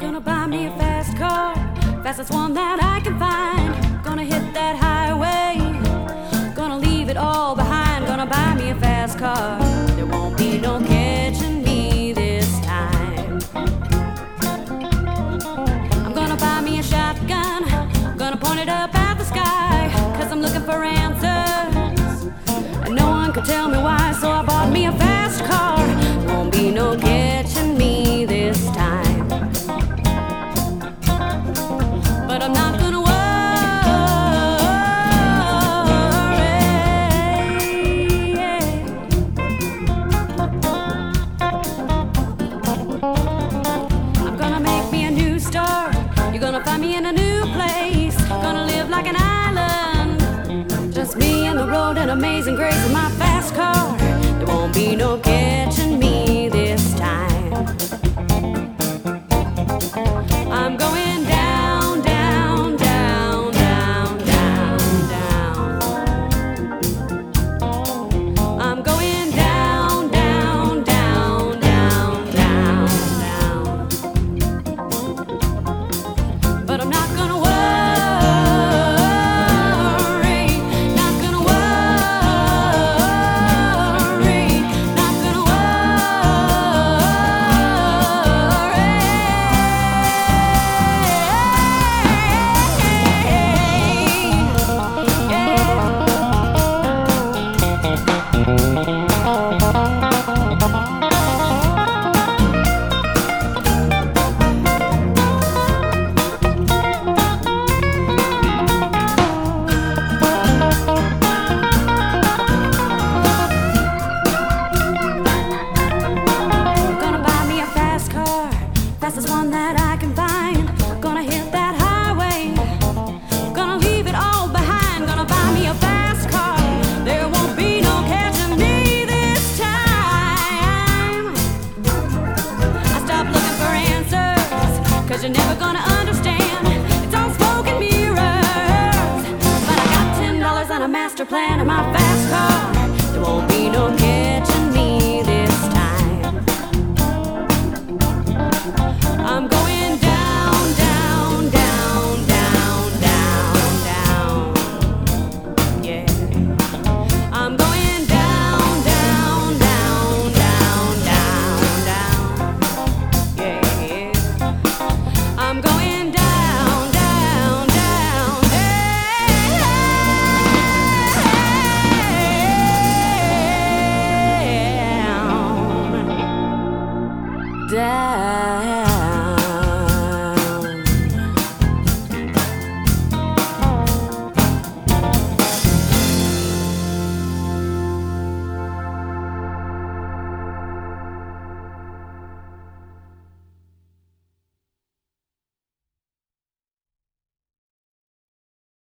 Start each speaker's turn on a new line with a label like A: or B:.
A: Gonna buy me a fast car, fastest one that I can find. Gonna hit that highway, gonna leave it all behind. Gonna buy me a fast car, there won't be no catching me this time. I'm gonna buy me a shotgun, gonna point it up at the sky, 'cause I'm looking for answers, and no one could tell me why. So I bought me a fast car, won't be no catching me this time. But I'm not gonna worry. I'm gonna make me a new start. You're gonna find me in a new place. Gonna live like an island, just me and the road and Amazing Grace in my fast car. There won't be no catching me this time. I'm going down, down, down, down, down, down. I'm going down, down, down, down, down, down. But I'm not gonna worry, not gonna worry, not gonna Gonna buy me a fast car, fastest one that I can find. Gonna hit that highway, gonna leave it all behind. Gonna buy me a fast car, there won't be no catching me this time. I stopped looking for answers, 'cause you're never gonna understand. It's all smoke and mirrors. But I got $10 on a master plan in my fast car. There won't be no catching me this time. I'm going down, down, down, down, down, down. Yeah. I'm going down, down, down, down, down, down. Yeah, yeah. I'm going down, down, down, down, down.